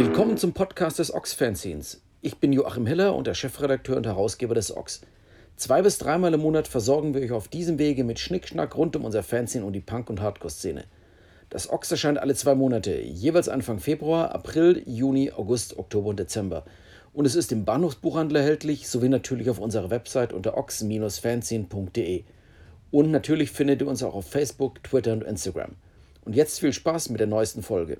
Willkommen zum Podcast des Ochs-Fanzines. Ich bin Joachim Hiller und der Chefredakteur und Herausgeber des Ochs. 2- bis 3-mal im Monat versorgen wir euch auf diesem Wege mit Schnickschnack rund um unser Fanzine und die Punk- und Hardcore-Szene. Das Ochs erscheint alle 2 Monate, jeweils Anfang Februar, April, Juni, August, Oktober und Dezember. Und es ist im Bahnhofsbuchhandel erhältlich, sowie natürlich auf unserer Website unter ox-fanzine.de. Und natürlich findet ihr uns auch auf Facebook, Twitter und Instagram. Und jetzt viel Spaß mit der neuesten Folge.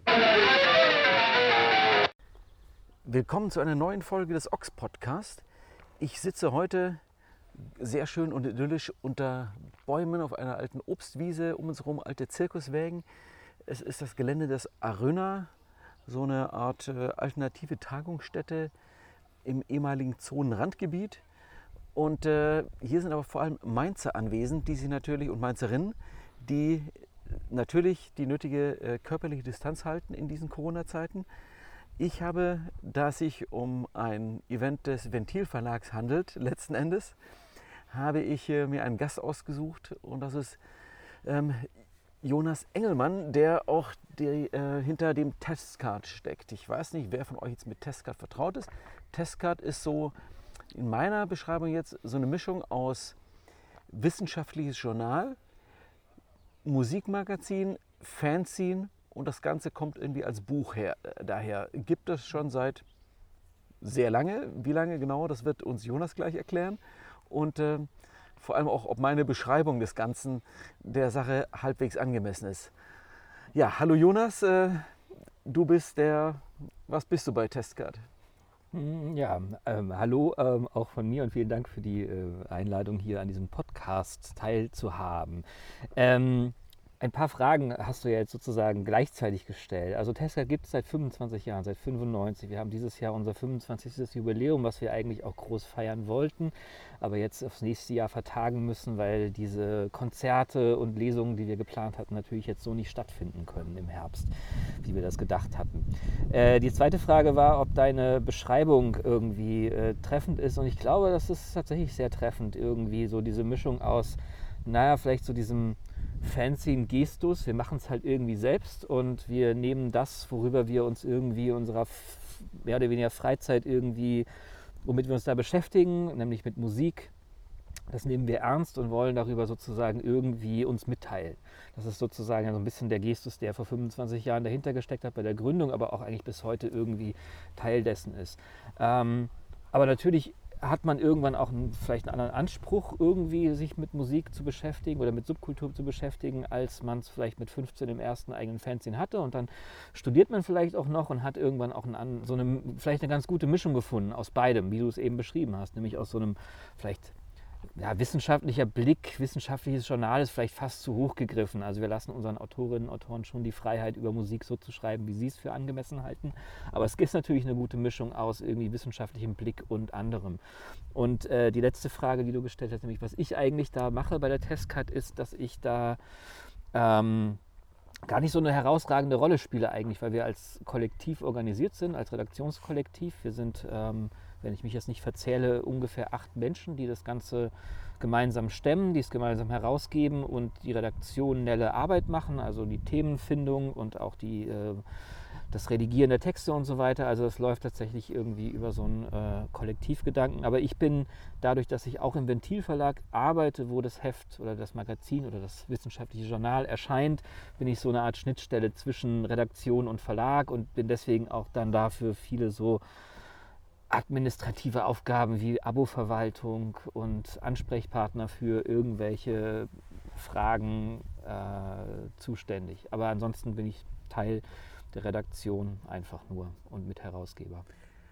Willkommen zu einer neuen Folge des Ochs-Podcast. Ich sitze heute sehr schön und idyllisch unter Bäumen auf einer alten Obstwiese, um uns herum alte Zirkuswägen. Es ist das Gelände des Aröna, so eine Art alternative Tagungsstätte im ehemaligen Zonenrandgebiet. Und hier sind aber vor allem Mainzer anwesend, die sich natürlich, und Mainzerinnen, die natürlich die nötige körperliche Distanz halten in diesen Corona-Zeiten. Ich habe, da es sich um ein Event des Ventil-Verlags handelt, letzten Endes, habe ich mir einen Gast ausgesucht, und das ist Jonas Engelmann, der auch hinter dem Testcard steckt. Ich weiß nicht, wer von euch jetzt mit Testcard vertraut ist. Testcard ist so in meiner Beschreibung jetzt so eine Mischung aus wissenschaftliches Journal, Musikmagazin, Fanzine, und das Ganze kommt irgendwie als Buch daher. Gibt es schon seit sehr lange. Wie lange genau, das wird uns Jonas gleich erklären. Und vor allem auch, ob meine Beschreibung des Ganzen der Sache halbwegs angemessen ist. Ja, hallo Jonas, du bist was bist du bei Testcard? Ja, hallo auch von mir und vielen Dank für die Einladung, hier an diesem Podcast teilzuhaben. Ein paar Fragen hast du ja jetzt sozusagen gleichzeitig gestellt. Also Testcard gibt es seit 25 Jahren, seit 95. Wir haben dieses Jahr unser 25. Jubiläum, was wir eigentlich auch groß feiern wollten, aber jetzt aufs nächste Jahr vertagen müssen, weil diese Konzerte und Lesungen, die wir geplant hatten, natürlich jetzt so nicht stattfinden können im Herbst, wie wir das gedacht hatten. Die zweite Frage war, ob deine Beschreibung irgendwie treffend ist, und ich glaube, das ist tatsächlich sehr treffend, irgendwie so diese Mischung aus, vielleicht so diesem Fanzine-Gestus. Wir machen es halt irgendwie selbst und wir nehmen das, worüber wir uns irgendwie unserer mehr oder weniger Freizeit irgendwie, womit wir uns da beschäftigen, nämlich mit Musik, das nehmen wir ernst und wollen darüber sozusagen irgendwie uns mitteilen. Das ist sozusagen so ein bisschen der Gestus, der vor 25 Jahren dahinter gesteckt hat bei der Gründung, aber auch eigentlich bis heute irgendwie Teil dessen ist. Aber natürlich hat man irgendwann auch vielleicht einen anderen Anspruch, irgendwie sich mit Musik zu beschäftigen oder mit Subkultur zu beschäftigen, als man es vielleicht mit 15 im ersten eigenen Fanzine hatte. Und dann studiert man vielleicht auch noch und hat irgendwann auch vielleicht eine ganz gute Mischung gefunden aus beidem, wie du es eben beschrieben hast, nämlich aus so einem vielleicht wissenschaftlicher Blick, wissenschaftliches Journal ist vielleicht fast zu hoch gegriffen. Also wir lassen unseren Autorinnen und Autoren schon die Freiheit, über Musik so zu schreiben, wie sie es für angemessen halten. Aber es gibt natürlich eine gute Mischung aus irgendwie wissenschaftlichem Blick und anderem. Und die letzte Frage, die du gestellt hast, nämlich was ich eigentlich da mache bei der Testcard, ist, dass ich da gar nicht so eine herausragende Rolle spiele eigentlich, weil wir als Kollektiv organisiert sind, als Redaktionskollektiv. Wir sind, wenn ich mich jetzt nicht verzähle, ungefähr 8 Menschen, die das Ganze gemeinsam stemmen, die es gemeinsam herausgeben und die redaktionelle Arbeit machen, also die Themenfindung und auch das Redigieren der Texte und so weiter. Also es läuft tatsächlich irgendwie über so einen Kollektivgedanken. Aber ich bin dadurch, dass ich auch im Ventil-Verlag arbeite, wo das Heft oder das Magazin oder das wissenschaftliche Journal erscheint, bin ich so eine Art Schnittstelle zwischen Redaktion und Verlag und bin deswegen auch dann dafür viele so administrative Aufgaben wie Abo-Verwaltung und Ansprechpartner für irgendwelche Fragen zuständig. Aber ansonsten bin ich Teil der Redaktion einfach nur und Mitherausgeber.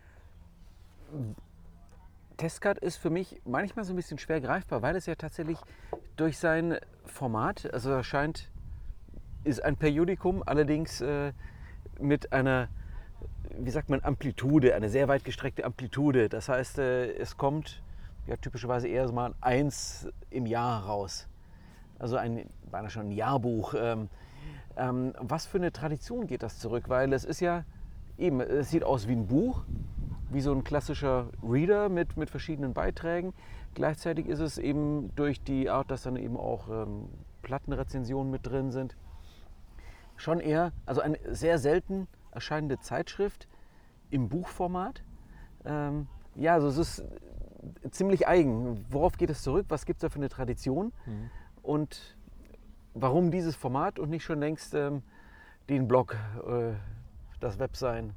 Testcard ist für mich manchmal so ein bisschen schwer greifbar, weil es ja tatsächlich durch sein Format, also ist ein Periodikum, allerdings mit einer, wie sagt man, Amplitude, eine sehr weit gestreckte Amplitude. Das heißt, es kommt ja typischerweise eher so mal 1 im Jahr raus. Also beinahe schon ein Jahrbuch. Was für eine Tradition geht das zurück? Weil es ist ja eben, es sieht aus wie ein Buch, wie so ein klassischer Reader mit verschiedenen Beiträgen. Gleichzeitig ist es eben durch die Art, dass dann eben auch Plattenrezensionen mit drin sind, schon eher, also eine sehr selten erscheinende Zeitschrift, im Buchformat. Ja, also es ist ziemlich eigen. Worauf geht es zurück? Was gibt es da für eine Tradition? Und warum dieses Format und nicht schon längst den Blog, das Web sein?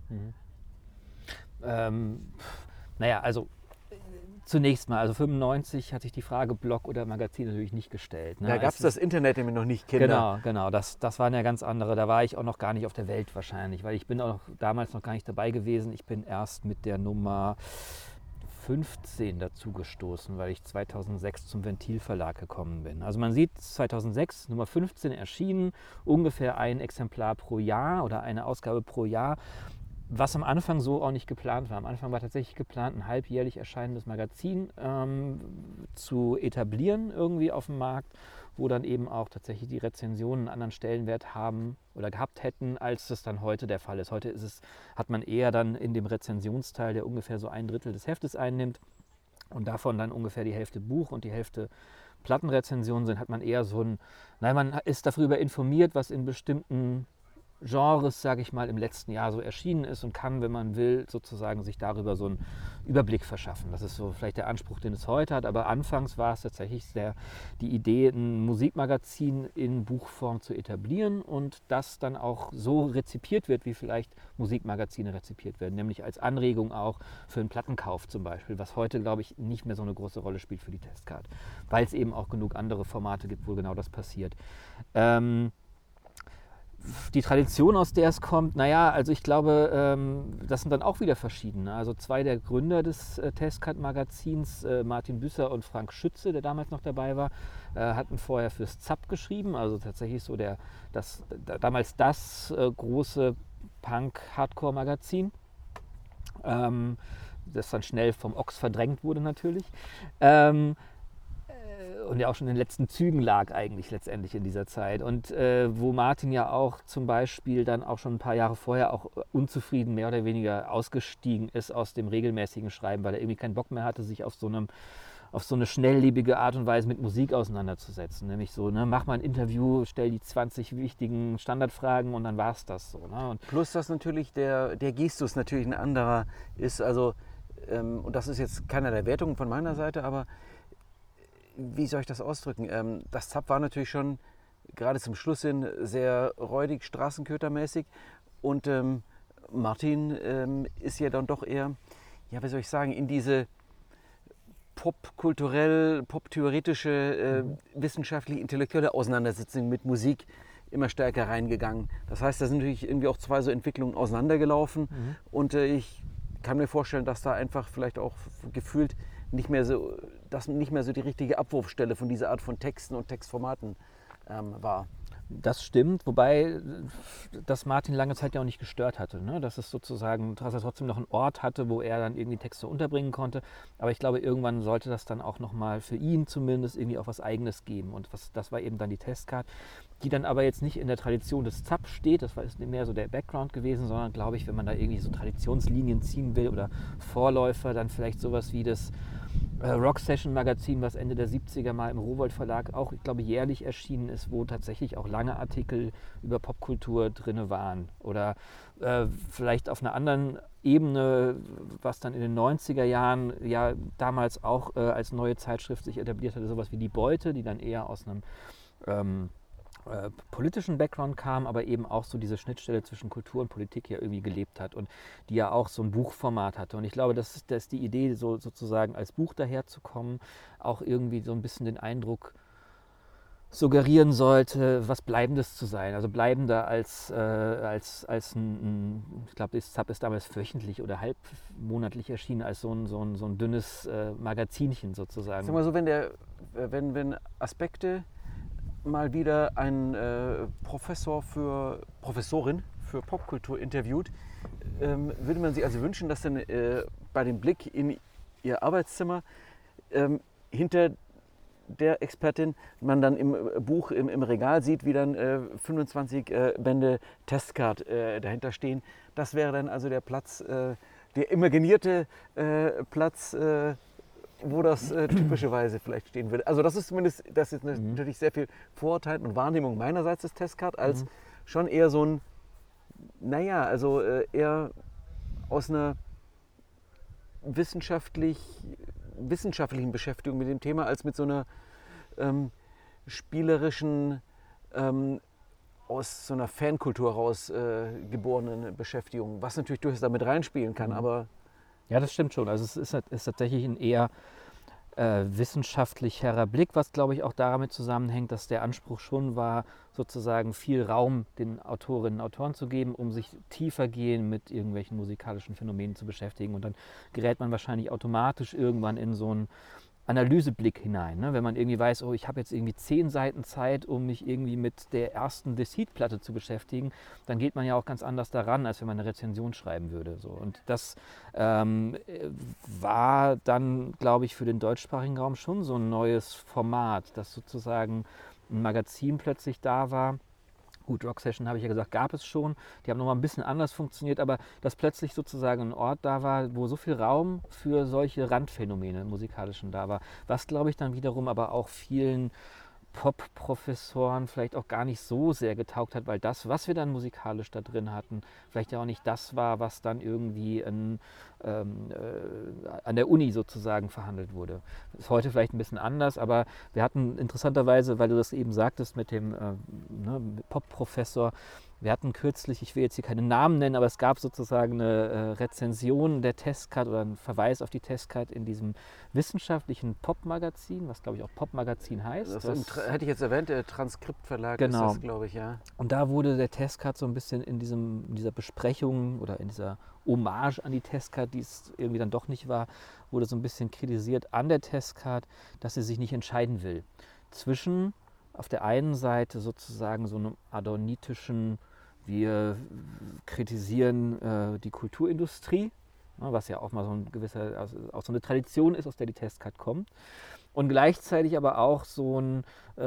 Naja, also zunächst mal, also 95 hat sich die Frage Blog oder Magazin natürlich nicht gestellt. Ne? Da gab es das Internet nämlich noch nicht, Kinder. Genau, das waren ja ganz andere. Da war ich auch noch gar nicht auf der Welt wahrscheinlich, weil ich bin auch damals noch gar nicht dabei gewesen. Ich bin erst mit der Nummer 15 dazu gestoßen, weil ich 2006 zum Ventil-Verlag gekommen bin. Also man sieht 2006, Nummer 15 erschienen, ungefähr ein Exemplar pro Jahr oder eine Ausgabe pro Jahr. Was am Anfang so auch nicht geplant war. Am Anfang war tatsächlich geplant, ein halbjährlich erscheinendes Magazin zu etablieren irgendwie auf dem Markt, wo dann eben auch tatsächlich die Rezensionen einen anderen Stellenwert haben oder gehabt hätten, als das dann heute der Fall ist. Heute hat man eher dann in dem Rezensionsteil, der ungefähr so 1/3 des Heftes einnimmt und davon dann ungefähr die Hälfte Buch und die Hälfte Plattenrezensionen sind, hat man eher man ist darüber informiert, was in bestimmten Genres, sage ich mal, im letzten Jahr so erschienen ist und kann, wenn man will, sozusagen sich darüber so einen Überblick verschaffen. Das ist so vielleicht der Anspruch, den es heute hat, aber anfangs war es tatsächlich die Idee, ein Musikmagazin in Buchform zu etablieren und das dann auch so rezipiert wird, wie vielleicht Musikmagazine rezipiert werden, nämlich als Anregung auch für einen Plattenkauf zum Beispiel, was heute, glaube ich, nicht mehr so eine große Rolle spielt für die Testcard, weil es eben auch genug andere Formate gibt, wo genau das passiert. Die Tradition, aus der es kommt, also ich glaube, das sind dann auch wieder verschiedene. Also zwei der Gründer des Testcard-Magazins, Martin Büsser und Frank Schütze, der damals noch dabei war, hatten vorher fürs ZAP geschrieben, also tatsächlich so damals das große Punk-Hardcore-Magazin, das dann schnell vom Ochs verdrängt wurde natürlich. Und ja auch schon in den letzten Zügen lag eigentlich letztendlich in dieser Zeit. Und wo Martin ja auch zum Beispiel dann auch schon ein paar Jahre vorher auch unzufrieden mehr oder weniger ausgestiegen ist aus dem regelmäßigen Schreiben, weil er irgendwie keinen Bock mehr hatte, sich auf so eine schnelllebige Art und Weise mit Musik auseinanderzusetzen. Nämlich so, mach mal ein Interview, stell die 20 wichtigen Standardfragen und dann war es das so. Ne? Und plus, dass natürlich der Gestus natürlich ein anderer ist. Also, und das ist jetzt keiner der Wertungen von meiner Seite, aber wie soll ich das ausdrücken? Das ZAP war natürlich schon gerade zum Schluss hin sehr räudig, straßenkötermäßig. Und Martin ist ja dann doch eher, ja, wie soll ich sagen, in diese popkulturell, poptheoretische, wissenschaftlich intellektuelle Auseinandersetzung mit Musik immer stärker reingegangen. Das heißt, da sind natürlich irgendwie auch zwei so Entwicklungen auseinandergelaufen. Und ich kann mir vorstellen, dass da einfach vielleicht auch gefühlt nicht mehr so die richtige Abwurfstelle von dieser Art von Texten und Textformaten war. Das stimmt, wobei das Martin lange Zeit ja auch nicht gestört hatte, ne? Dass er trotzdem noch einen Ort hatte, wo er dann irgendwie Texte unterbringen konnte. Aber ich glaube, irgendwann sollte das dann auch nochmal für ihn zumindest irgendwie auch was Eigenes geben. Und das war eben dann die Testcard, die dann aber jetzt nicht in der Tradition des ZAP steht. Das war mehr so der Background gewesen, sondern glaube ich, wenn man da irgendwie so Traditionslinien ziehen will oder Vorläufer, dann vielleicht sowas wie das Rock Session Magazin, was Ende der 70er mal im Rowohlt Verlag auch, ich glaube, jährlich erschienen ist, wo tatsächlich auch lange Artikel über Popkultur drin waren. Oder vielleicht auf einer anderen Ebene, was dann in den 90er Jahren ja damals auch als neue Zeitschrift sich etabliert hatte, sowas wie Die Beute, die dann eher aus einem politischen Background kam, aber eben auch so diese Schnittstelle zwischen Kultur und Politik ja irgendwie gelebt hat und die ja auch so ein Buchformat hatte. Und ich glaube, das ist die Idee, sozusagen als Buch daherzukommen, auch irgendwie so ein bisschen den Eindruck suggerieren sollte, was Bleibendes zu sein. Also bleibender als ein, ich glaube, das ZAP ist damals wöchentlich oder halbmonatlich erschienen, als so ein dünnes Magazinchen sozusagen. Sag mal so, wenn Aspekte mal wieder ein Professorin für Popkultur interviewt, würde man sich also wünschen, dass dann bei dem Blick in ihr Arbeitszimmer hinter der Expertin man dann im Buch im Regal sieht, wie dann 25 Bände Testcard dahinter stehen. Das wäre dann also der Platz, der imaginierte Platz, wo das typischerweise vielleicht stehen würde. Also das ist zumindest, das ist natürlich sehr viel Vorurteil und Wahrnehmung meinerseits des Testcard als schon eher so ein, eher aus einer wissenschaftlichen Beschäftigung mit dem Thema als mit so einer spielerischen, aus so einer Fankultur heraus geborenen Beschäftigung, was natürlich durchaus damit reinspielen kann, aber... Ja, das stimmt schon. Also es ist tatsächlich ein eher wissenschaftlicherer Blick, was glaube ich auch damit zusammenhängt, dass der Anspruch schon war, sozusagen viel Raum den Autorinnen und Autoren zu geben, um sich tiefergehend mit irgendwelchen musikalischen Phänomenen zu beschäftigen. Und dann gerät man wahrscheinlich automatisch irgendwann in so einen Analyseblick hinein. Ne? Wenn man irgendwie weiß, oh, ich habe jetzt irgendwie 10 Seiten Zeit, um mich irgendwie mit der ersten Deceit-Platte zu beschäftigen, dann geht man ja auch ganz anders daran, als wenn man eine Rezension schreiben würde. So. Und das war dann, glaube ich, für den deutschsprachigen Raum schon so ein neues Format, dass sozusagen ein Magazin plötzlich da war. Gut, Rock Session, habe ich ja gesagt, gab es schon. Die haben nochmal ein bisschen anders funktioniert, aber dass plötzlich sozusagen ein Ort da war, wo so viel Raum für solche Randphänomene im Musikalischen da war. Was, glaube ich, dann wiederum aber auch vielen Pop-Professoren vielleicht auch gar nicht so sehr getaugt hat, weil das, was wir dann musikalisch da drin hatten, vielleicht ja auch nicht das war, was dann irgendwie an der Uni sozusagen verhandelt wurde. Ist heute vielleicht ein bisschen anders, aber wir hatten interessanterweise, weil du das eben sagtest mit dem Pop-Professor, wir hatten kürzlich, ich will jetzt hier keine Namen nennen, aber es gab sozusagen eine Rezension der Testcard oder einen Verweis auf die Testcard in diesem wissenschaftlichen Pop-Magazin, was glaube ich auch Pop-Magazin heißt. Das hätte ich jetzt erwähnt, der Transkriptverlag genau. ist das, glaube ich, ja. Und da wurde der Testcard so ein bisschen in dieser Besprechung oder in dieser Hommage an die Testcard, die es irgendwie dann doch nicht war, wurde so ein bisschen kritisiert an der Testcard, dass sie sich nicht entscheiden will zwischen auf der einen Seite sozusagen so einem adornitischen, wir kritisieren die Kulturindustrie, was ja auch mal so ein gewisser, also auch so eine Tradition ist, aus der die Testcard kommt. Und gleichzeitig aber auch so ein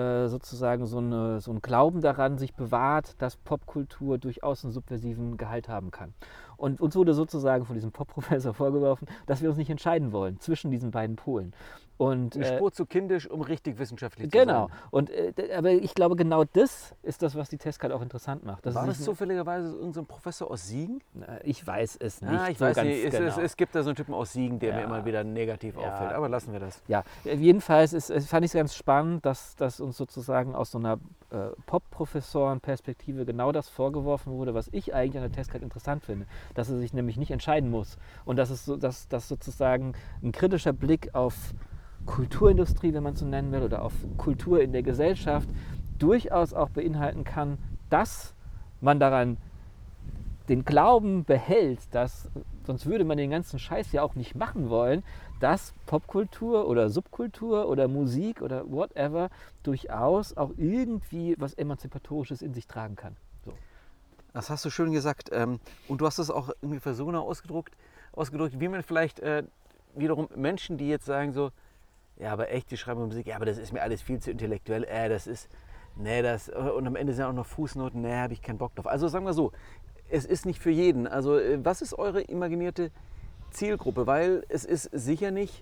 Glauben daran sich bewahrt, dass Popkultur durchaus einen subversiven Gehalt haben kann. Und uns wurde sozusagen von diesem Pop-Professor vorgeworfen, dass wir uns nicht entscheiden wollen zwischen diesen beiden Polen. Und, eine Spur zu kindisch, um richtig wissenschaftlich zu sein. Genau. Aber ich glaube, genau das ist das, was die Testcard auch interessant macht. War das zufälligerweise irgendein Professor aus Siegen? Ich weiß es nicht. Ich weiß nicht. Es gibt da so einen Typen aus Siegen, der mir immer wieder negativ auffällt. Aber lassen wir das. Ja, jedenfalls fand ich es ganz spannend, dass uns sozusagen aus so einer Pop-Professoren-Perspektive genau das vorgeworfen wurde, was ich eigentlich an der Testcard interessant finde. Dass er sich nämlich nicht entscheiden muss. Und dass sozusagen ein kritischer Blick auf Kulturindustrie, wenn man es so nennen will, oder auf Kultur in der Gesellschaft durchaus auch beinhalten kann, dass man daran den Glauben behält, dass, sonst würde man den ganzen Scheiß ja auch nicht machen wollen, dass Popkultur oder Subkultur oder Musik oder whatever durchaus auch irgendwie was Emanzipatorisches in sich tragen kann. So. Das hast du schön gesagt. Und du hast es auch ungefähr so ausgedrückt, wie man vielleicht wiederum Menschen, die jetzt sagen so, ja, aber echt, die schreiben Musik, ja, aber das ist mir alles viel zu intellektuell, und am Ende sind auch noch Fußnoten, habe ich keinen Bock drauf. Also sagen wir so, es ist nicht für jeden. Also was ist eure imaginierte Zielgruppe? Weil es ist sicher nicht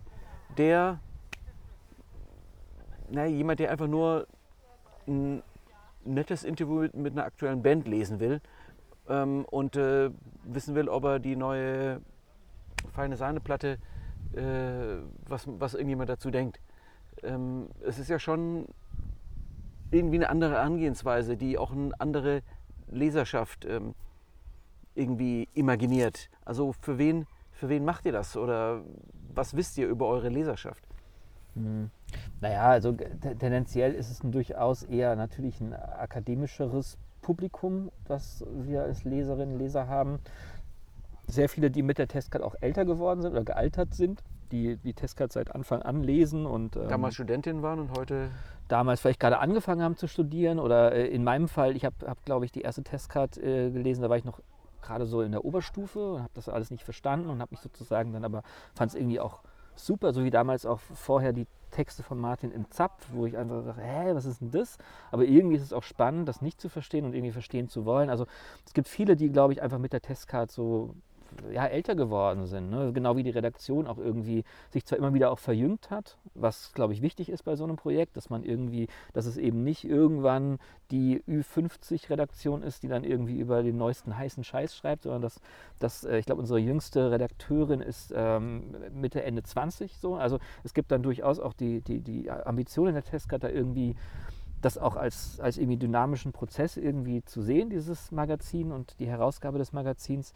jemand, der einfach nur ein nettes Interview mit einer aktuellen Band lesen will und wissen will, ob er die neue Feine Sahneplatte was irgendjemand dazu denkt. Es ist ja schon irgendwie eine andere Herangehensweise, die auch eine andere Leserschaft irgendwie imaginiert. Also für wen macht ihr das? Oder was wisst ihr über eure Leserschaft? Naja, also tendenziell ist es durchaus eher natürlich ein akademischeres Publikum, das wir als Leserinnen und Leser haben. Sehr viele, die mit der Testcard auch älter geworden sind oder gealtert sind, die Testcard seit Anfang an lesen. Und damals Studentinnen waren und heute? Damals vielleicht gerade angefangen haben zu studieren oder in meinem Fall, ich habe glaube ich, die erste Testcard gelesen, da war ich noch gerade so in der Oberstufe und habe das alles nicht verstanden und habe mich sozusagen dann aber, fand es irgendwie auch super, so wie damals auch vorher die Texte von Martin im Zapf, wo ich einfach dachte, was ist denn das? Aber irgendwie ist es auch spannend, das nicht zu verstehen und irgendwie verstehen zu wollen. Also es gibt viele, die, glaube ich, einfach mit der Testcard so ja, älter geworden sind. Ne? Genau wie die Redaktion auch irgendwie sich zwar immer wieder auch verjüngt hat, was, glaube ich, wichtig ist bei so einem Projekt, dass es eben nicht irgendwann die Ü50-Redaktion ist, die dann irgendwie über den neuesten heißen Scheiß schreibt, sondern ich glaube, unsere jüngste Redakteurin ist Mitte, Ende 20 so. Also es gibt dann durchaus auch die Ambition in der Tescat da irgendwie das auch als irgendwie dynamischen Prozess irgendwie zu sehen, dieses Magazin und die Herausgabe des Magazins.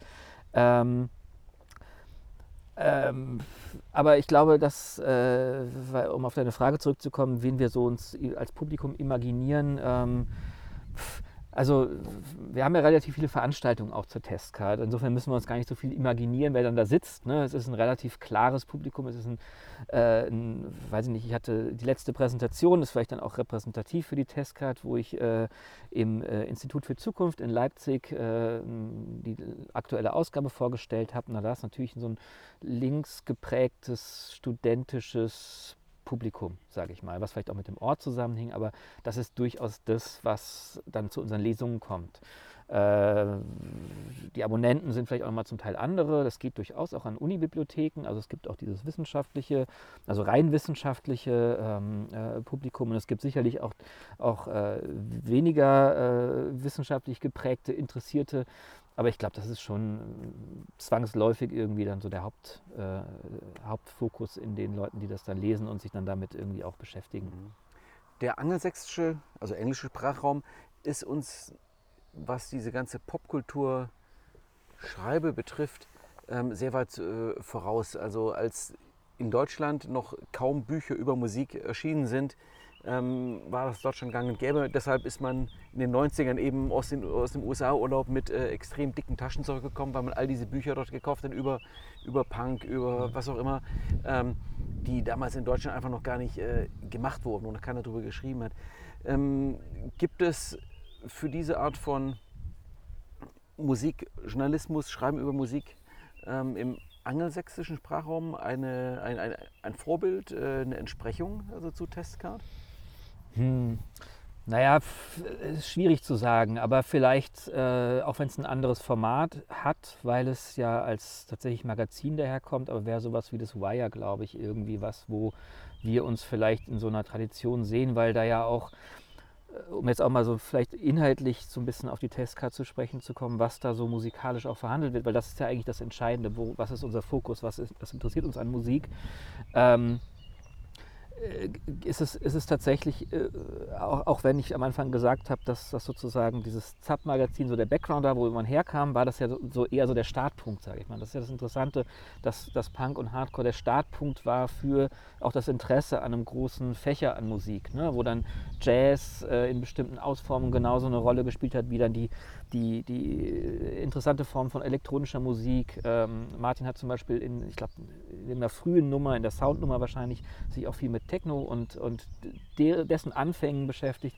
Aber ich glaube, um auf deine Frage zurückzukommen, wen wir so uns als Publikum imaginieren, also wir haben ja relativ viele Veranstaltungen auch zur Testcard. Insofern müssen wir uns gar nicht so viel imaginieren, wer dann da sitzt. Ne? Es ist ein relativ klares Publikum. Es ist weiß ich nicht, ich hatte die letzte Präsentation, ist vielleicht dann auch repräsentativ für die Testcard, wo ich im Institut für Zukunft in Leipzig die aktuelle Ausgabe vorgestellt habe. Und da war es natürlich so ein links geprägtes, studentisches Publikum, sage ich mal, was vielleicht auch mit dem Ort zusammenhing, aber das ist durchaus das, was dann zu unseren Lesungen kommt. Die Abonnenten sind vielleicht auch mal zum Teil andere, das geht durchaus auch an Unibibliotheken, also es gibt auch dieses wissenschaftliche, also rein wissenschaftliche Publikum und es gibt sicherlich auch weniger wissenschaftlich geprägte, interessierte, aber ich glaube, das ist schon zwangsläufig irgendwie dann so der Hauptfokus in den Leuten, die das dann lesen und sich dann damit irgendwie auch beschäftigen. Der angelsächsische, also englische Sprachraum ist uns, was diese ganze Popkultur-Schreibe betrifft, sehr weit voraus. Also als in Deutschland noch kaum Bücher über Musik erschienen sind, war das dort schon gang und gäbe. Deshalb ist man in den 90ern eben aus dem USA-Urlaub mit extrem dicken Taschen zurückgekommen, weil man all diese Bücher dort gekauft hat über Punk, über was auch immer, die damals in Deutschland einfach noch gar nicht gemacht wurden und keiner darüber geschrieben hat. Gibt es für diese Art von Musikjournalismus, Schreiben über Musik im angelsächsischen Sprachraum ein Vorbild, eine Entsprechung also zu Testcard? Naja, ist schwierig zu sagen, aber vielleicht, auch wenn es ein anderes Format hat, weil es ja als tatsächlich Magazin daherkommt, aber wäre sowas wie das Wire, glaube ich, irgendwie was, wo wir uns vielleicht in so einer Tradition sehen, weil da ja auch, um jetzt auch mal so vielleicht inhaltlich so ein bisschen auf die Testcard zu sprechen zu kommen, was da so musikalisch auch verhandelt wird, weil das ist ja eigentlich das Entscheidende, was ist unser Fokus, was interessiert uns an Musik. Ist es tatsächlich, auch wenn ich am Anfang gesagt habe, dass das sozusagen dieses ZAP-Magazin so der Background da, wo man herkam, war das ja so eher so der Startpunkt, sage ich mal. Das ist ja das Interessante, dass Punk und Hardcore der Startpunkt war für auch das Interesse an einem großen Fächer an Musik, ne? Wo dann Jazz in bestimmten Ausformungen genauso eine Rolle gespielt hat, wie dann die interessante Form von elektronischer Musik. Martin hat zum Beispiel in einer frühen Nummer, in der Soundnummer wahrscheinlich, sich auch viel mit Techno und dessen Anfängen beschäftigt.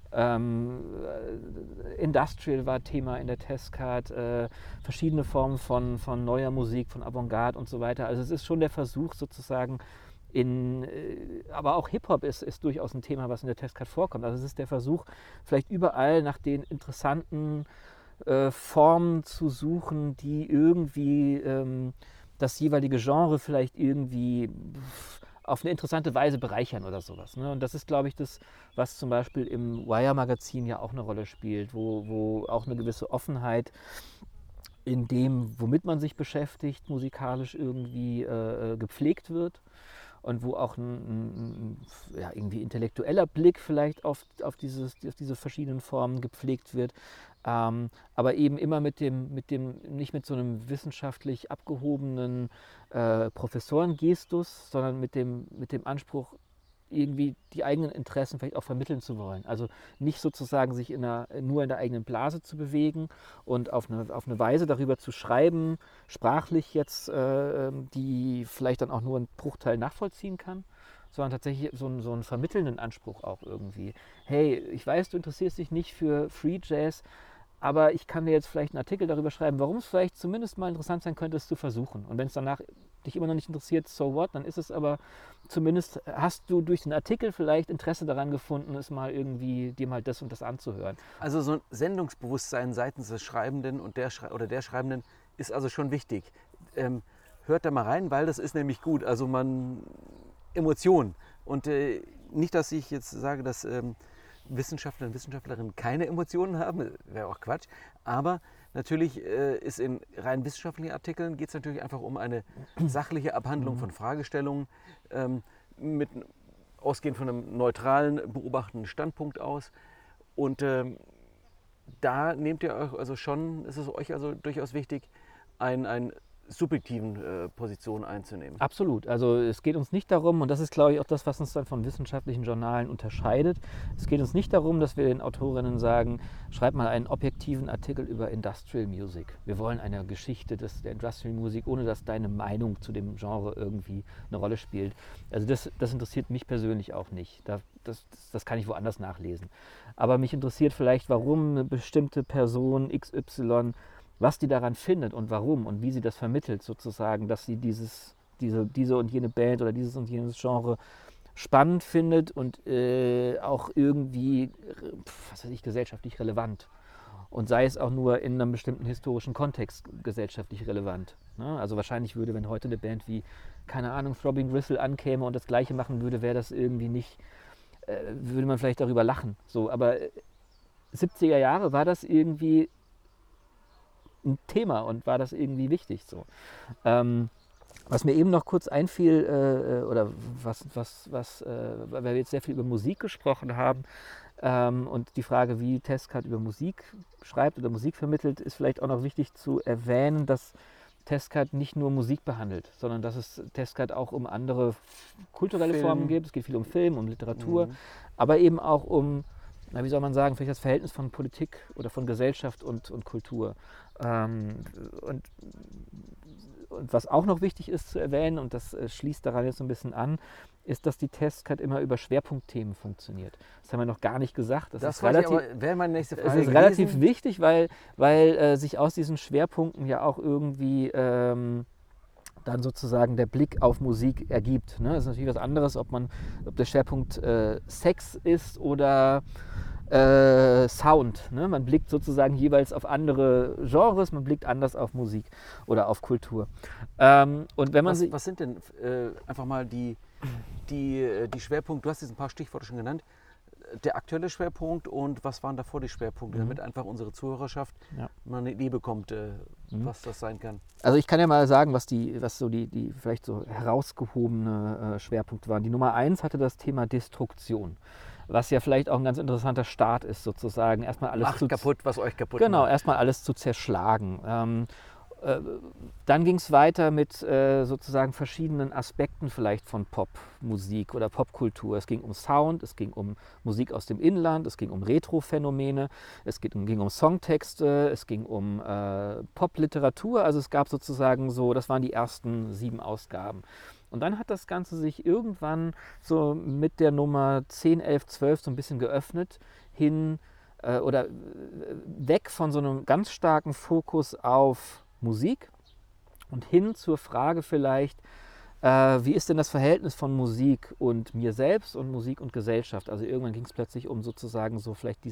Industrial war Thema in der Testcard, verschiedene Formen von neuer Musik, von Avantgarde und so weiter. Also es ist schon der Versuch sozusagen, aber auch Hip-Hop ist durchaus ein Thema, was in der Testcard vorkommt. Also es ist der Versuch, vielleicht überall nach den interessanten Formen zu suchen, die irgendwie das jeweilige Genre vielleicht irgendwie auf eine interessante Weise bereichern oder sowas. Ne? Und das ist, glaube ich, das, was zum Beispiel im Wire-Magazin ja auch eine Rolle spielt, wo auch eine gewisse Offenheit in dem, womit man sich beschäftigt, musikalisch irgendwie gepflegt wird. Und wo auch ein irgendwie intellektueller Blick vielleicht auf diese verschiedenen Formen gepflegt wird, aber eben immer nicht mit so einem wissenschaftlich abgehobenen Professorengestus, sondern mit dem Anspruch, irgendwie die eigenen Interessen vielleicht auch vermitteln zu wollen. Also nicht sozusagen sich nur in der eigenen Blase zu bewegen und auf eine Weise darüber zu schreiben, sprachlich jetzt, die vielleicht dann auch nur einen Bruchteil nachvollziehen kann, sondern tatsächlich so einen vermittelnden Anspruch auch irgendwie. Hey, ich weiß, du interessierst dich nicht für Free Jazz, aber ich kann dir jetzt vielleicht einen Artikel darüber schreiben, warum es vielleicht zumindest mal interessant sein könnte, es zu versuchen. Und wenn es danach dich immer noch nicht interessiert, so what, dann ist es aber zumindest, hast du durch den Artikel vielleicht Interesse daran gefunden, es mal irgendwie, dir mal das und das anzuhören. Also so ein Sendungsbewusstsein seitens des Schreibenden und der Schreibenden ist also schon wichtig. Hört da mal rein, weil das ist nämlich gut. Also Emotionen. Und nicht, dass ich jetzt sage, dass Wissenschaftler und Wissenschaftlerinnen keine Emotionen haben, wäre auch Quatsch. Aber natürlich ist in rein wissenschaftlichen Artikeln geht es natürlich einfach um eine sachliche Abhandlung von Fragestellungen, ausgehend von einem neutralen, beobachtenden Standpunkt aus. Und da nehmt ihr euch also schon, ist es euch also durchaus wichtig, einen subjektiven Position einzunehmen. Absolut. Also es geht uns nicht darum, und das ist, glaube ich, auch das, was uns dann von wissenschaftlichen Journalen unterscheidet, es geht uns nicht darum, dass wir den Autorinnen sagen, schreib mal einen objektiven Artikel über Industrial Music. Wir wollen eine Geschichte der Industrial Music, ohne dass deine Meinung zu dem Genre irgendwie eine Rolle spielt. Also das interessiert mich persönlich auch nicht. Das kann ich woanders nachlesen. Aber mich interessiert vielleicht, warum eine bestimmte Person XY, was die daran findet und warum und wie sie das vermittelt sozusagen, dass sie diese und jene Band oder dieses und jenes Genre spannend findet und auch irgendwie, was weiß ich, gesellschaftlich relevant. Und sei es auch nur in einem bestimmten historischen Kontext gesellschaftlich relevant. Ne? Also wahrscheinlich würde, wenn heute eine Band wie, keine Ahnung, Throbbing Gristle ankäme und das Gleiche machen würde, wäre das irgendwie nicht, würde man vielleicht darüber lachen. So, aber 70er Jahre war das irgendwie ein Thema und war das irgendwie wichtig. So. Was mir eben noch kurz einfiel, oder weil wir jetzt sehr viel über Musik gesprochen haben und die Frage, wie Tescat über Musik schreibt oder Musik vermittelt, ist vielleicht auch noch wichtig zu erwähnen, dass Tescat nicht nur Musik behandelt, sondern dass es Tescat auch um andere kulturelle Formen geht. Es geht viel um Film, um Literatur, aber eben auch um, wie soll man sagen, vielleicht das Verhältnis von Politik oder von Gesellschaft und Kultur. Und was auch noch wichtig ist zu erwähnen, und das schließt daran jetzt so ein bisschen an, ist, dass die Tescat immer über Schwerpunktthemen funktioniert. Das haben wir noch gar nicht gesagt. Das wäre meine nächste Frage. Es ist relativ wichtig, weil sich aus diesen Schwerpunkten ja auch irgendwie dann sozusagen der Blick auf Musik ergibt. Ne? Das ist natürlich was anderes, ob der Schwerpunkt Sex ist oder Sound. Ne? Man blickt sozusagen jeweils auf andere Genres, man blickt anders auf Musik oder auf Kultur. Und wenn man was sind denn einfach mal die Schwerpunkte? Du hast jetzt ein paar Stichworte schon genannt. Der aktuelle Schwerpunkt und was waren davor die Schwerpunkte, damit einfach unsere Zuhörerschaft mal eine Idee bekommt, was das sein kann. Also ich kann ja mal sagen, was so die vielleicht so herausgehobene Schwerpunkte waren. Die Nummer 1 hatte das Thema Destruktion, was ja vielleicht auch ein ganz interessanter Start ist, sozusagen. Erstmal alles was euch kaputt Genau, macht. erstmal alles zu zerschlagen. Dann ging es weiter mit sozusagen verschiedenen Aspekten vielleicht von Popmusik oder Popkultur. Es ging um Sound, es ging um Musik aus dem Inland, es ging um Retro-Phänomene, es ging um Songtexte, es ging um Popliteratur. Also es gab sozusagen so, das waren die ersten 7 Ausgaben. Und dann hat das Ganze sich irgendwann so mit der Nummer 10, 11, 12 so ein bisschen geöffnet hin oder weg von so einem ganz starken Fokus auf Musik und hin zur Frage vielleicht, wie ist denn das Verhältnis von Musik und mir selbst und Musik und Gesellschaft? Also irgendwann ging es plötzlich um sozusagen so vielleicht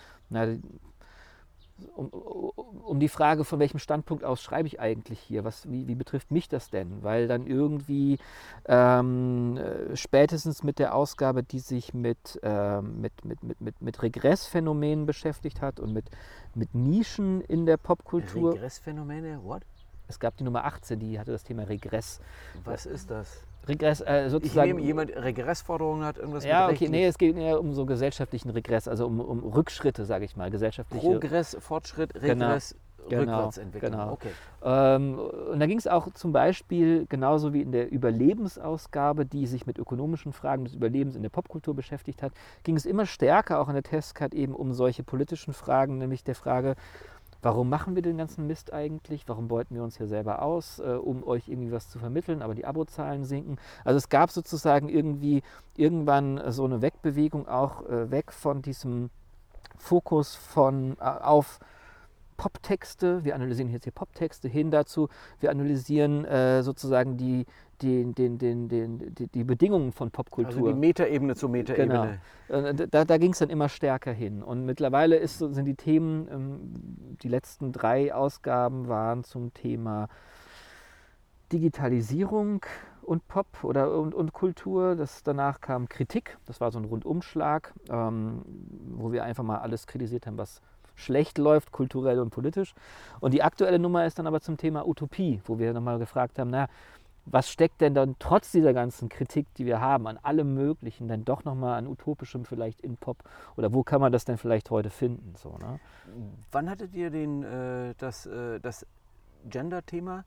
um die Frage, von welchem Standpunkt aus schreibe ich eigentlich hier? Wie betrifft mich das denn? Weil dann irgendwie spätestens mit der Ausgabe, die sich mit Regressphänomenen beschäftigt hat und mit Nischen in der Popkultur. Regressphänomene, what? Es gab die Nummer 18, die hatte das Thema Regress. Was ist das? Regress, sozusagen. Jemand Regressforderungen hat, irgendwas ja, mit okay, nee, es geht eher um so gesellschaftlichen Regress, also um Rückschritte, sage ich mal, gesellschaftliche. Progress, Fortschritt, Regress, Rückwärtsentwicklung. Genau. Okay. Und da ging es auch zum Beispiel, genauso wie in der Überlebensausgabe, die sich mit ökonomischen Fragen des Überlebens in der Popkultur beschäftigt hat, ging es immer stärker auch in der Tescat eben um solche politischen Fragen, nämlich der Frage, warum machen wir den ganzen Mist eigentlich? Warum beuten wir uns hier selber aus, um euch irgendwie was zu vermitteln, aber die Abozahlen sinken? Also es gab sozusagen irgendwann so eine Wegbewegung auch weg von diesem Fokus auf Poptexte, wir analysieren jetzt hier Poptexte, hin dazu, wir analysieren sozusagen die Bedingungen von Popkultur. Also die Metaebene zur Metaebene. Genau. Da ging es dann immer stärker hin. Und mittlerweile sind die Themen, die letzten 3 Ausgaben waren zum Thema Digitalisierung und Pop und Kultur. Danach kam Kritik, das war so ein Rundumschlag, wo wir einfach mal alles kritisiert haben, was schlecht läuft, kulturell und politisch. Und die aktuelle Nummer ist dann aber zum Thema Utopie, wo wir nochmal gefragt haben, was steckt denn dann trotz dieser ganzen Kritik, die wir haben, an allem Möglichen, dann doch nochmal an Utopischem vielleicht in Pop? Oder wo kann man das denn vielleicht heute finden? So, ne? Wann hattet ihr das Gender-Thema?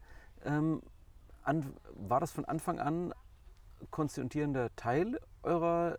War das von Anfang an konstituierender Teil eurer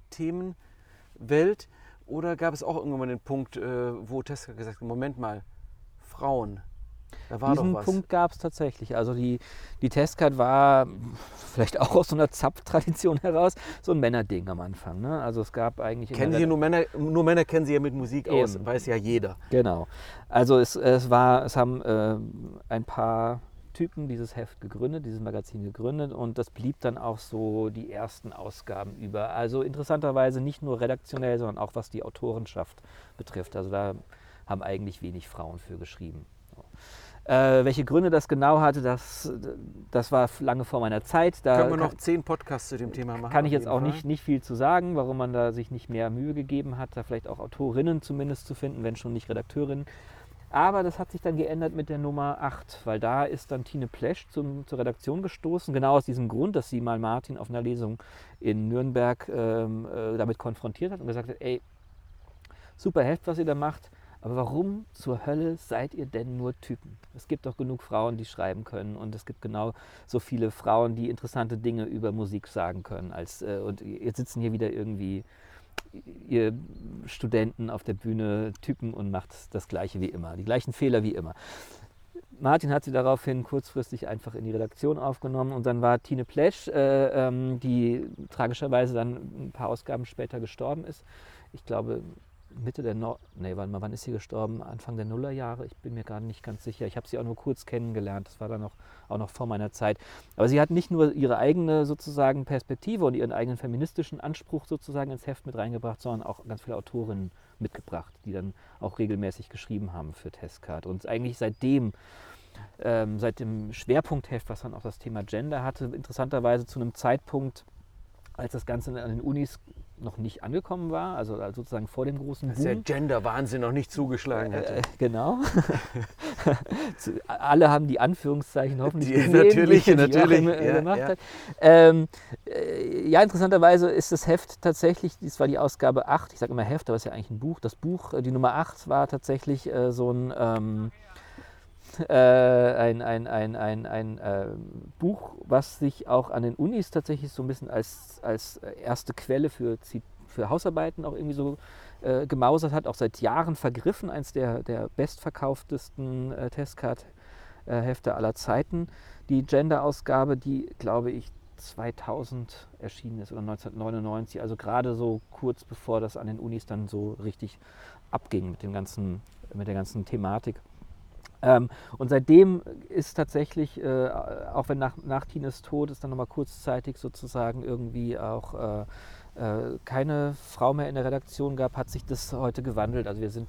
Themenwelt? Oder gab es auch irgendwann mal den Punkt, wo Tescat gesagt hat, Moment mal, Frauen, da war Diesen doch was. Punkt gab es tatsächlich. Also die Tescat war vielleicht auch aus so einer Zapftradition heraus so ein Männerding am Anfang. Ne? Also es gab eigentlich... Kennen Sie nur Männer kennen Sie ja mit Musik aus, weiß ja jeder. Genau. Also es haben ein paar Typen dieses Heft gegründet, dieses Magazin gegründet, und das blieb dann auch so die ersten Ausgaben über. Also interessanterweise nicht nur redaktionell, sondern auch was die Autorenschaft betrifft. Also da haben eigentlich wenig Frauen für geschrieben. Welche Gründe das genau hatte, das war lange vor meiner Zeit. Da können wir noch 10 Podcasts zu dem Thema machen. Kann ich jetzt auch nicht viel zu sagen, warum man da sich nicht mehr Mühe gegeben hat, da vielleicht auch Autorinnen zumindest zu finden, wenn schon nicht Redakteurinnen. Aber das hat sich dann geändert mit der Nummer 8, weil da ist dann Tine Plesch zur Redaktion gestoßen, genau aus diesem Grund, dass sie mal Martin auf einer Lesung in Nürnberg damit konfrontiert hat und gesagt hat, ey, super Heft, was ihr da macht, aber warum zur Hölle seid ihr denn nur Typen? Es gibt doch genug Frauen, die schreiben können, und es gibt genau so viele Frauen, die interessante Dinge über Musik sagen können. Und jetzt sitzen hier wieder irgendwie ihr Studenten auf der Bühne, Typen, und macht das Gleiche wie immer, die gleichen Fehler wie immer. Martin hat sie daraufhin kurzfristig einfach in die Redaktion aufgenommen, und dann war Tine Plesch, die tragischerweise dann ein paar Ausgaben später gestorben ist. Ich glaube wann ist sie gestorben? Anfang der Nullerjahre? Ich bin mir gar nicht ganz sicher. Ich habe sie auch nur kurz kennengelernt. Das war dann auch noch vor meiner Zeit. Aber sie hat nicht nur ihre eigene sozusagen Perspektive und ihren eigenen feministischen Anspruch sozusagen ins Heft mit reingebracht, sondern auch ganz viele Autorinnen mitgebracht, die dann auch regelmäßig geschrieben haben für Tescat. Und eigentlich seit dem Schwerpunktheft, was dann auch das Thema Gender hatte, interessanterweise zu einem Zeitpunkt, als das Ganze an den Unis noch nicht angekommen war, also sozusagen vor dem großen Boom. Dass der Gender-Wahnsinn noch nicht zugeschlagen hätte. Genau. Alle haben die Anführungszeichen hoffentlich gesehen, natürlich, die Joachim gemacht hat. Interessanterweise ist das Heft tatsächlich, das war die Ausgabe 8, ich sage immer Heft, aber es ist ja eigentlich ein Buch. Das Buch, die Nummer 8, war tatsächlich so ein Buch, was sich auch an den Unis tatsächlich so ein bisschen als erste Quelle für Hausarbeiten auch irgendwie so gemausert hat, auch seit Jahren vergriffen, eins der bestverkauftesten Tescat-Hefte aller Zeiten. Die Gender-Ausgabe, die, glaube ich, 2000 erschienen ist oder 1999, also gerade so kurz bevor das an den Unis dann so richtig abging mit der ganzen Thematik. Und seitdem ist tatsächlich, auch wenn nach Tines Tod es dann nochmal kurzzeitig sozusagen irgendwie auch keine Frau mehr in der Redaktion gab, hat sich das heute gewandelt. Also es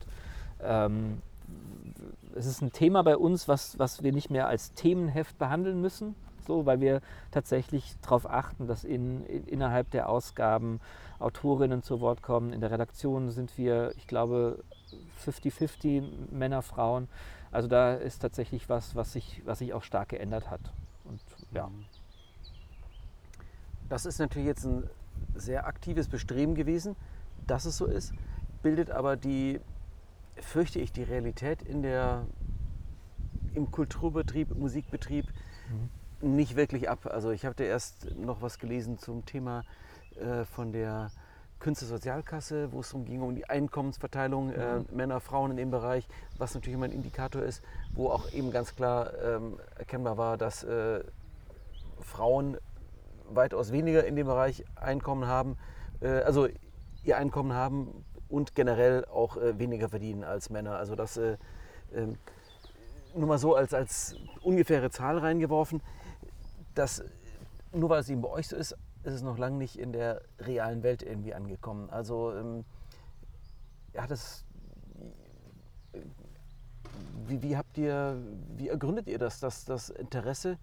ist ein Thema bei uns, was wir nicht mehr als Themenheft behandeln müssen, so, weil wir tatsächlich darauf achten, dass innerhalb der Ausgaben Autorinnen zu Wort kommen. In der Redaktion sind wir, ich glaube, 50-50 Männer, Frauen. Also da ist tatsächlich was sich auch stark geändert hat. Und, ja. Das ist natürlich jetzt ein sehr aktives Bestreben gewesen, dass es so ist, bildet aber fürchte ich, die Realität im Kulturbetrieb, Musikbetrieb nicht wirklich ab. Also ich habe da erst noch was gelesen zum Thema von der Künstlersozialkasse, wo es darum ging, um die Einkommensverteilung Männer, Frauen in dem Bereich, was natürlich immer ein Indikator ist, wo auch eben ganz klar erkennbar war, dass Frauen weitaus weniger in dem Bereich Einkommen haben, also ihr Einkommen haben und generell auch weniger verdienen als Männer. Also das Nur mal so als ungefähre Zahl reingeworfen, dass nur weil es eben bei euch so ist, ist es noch lange nicht in der realen Welt irgendwie angekommen. Also wie ergründet ihr das, dass das Interesse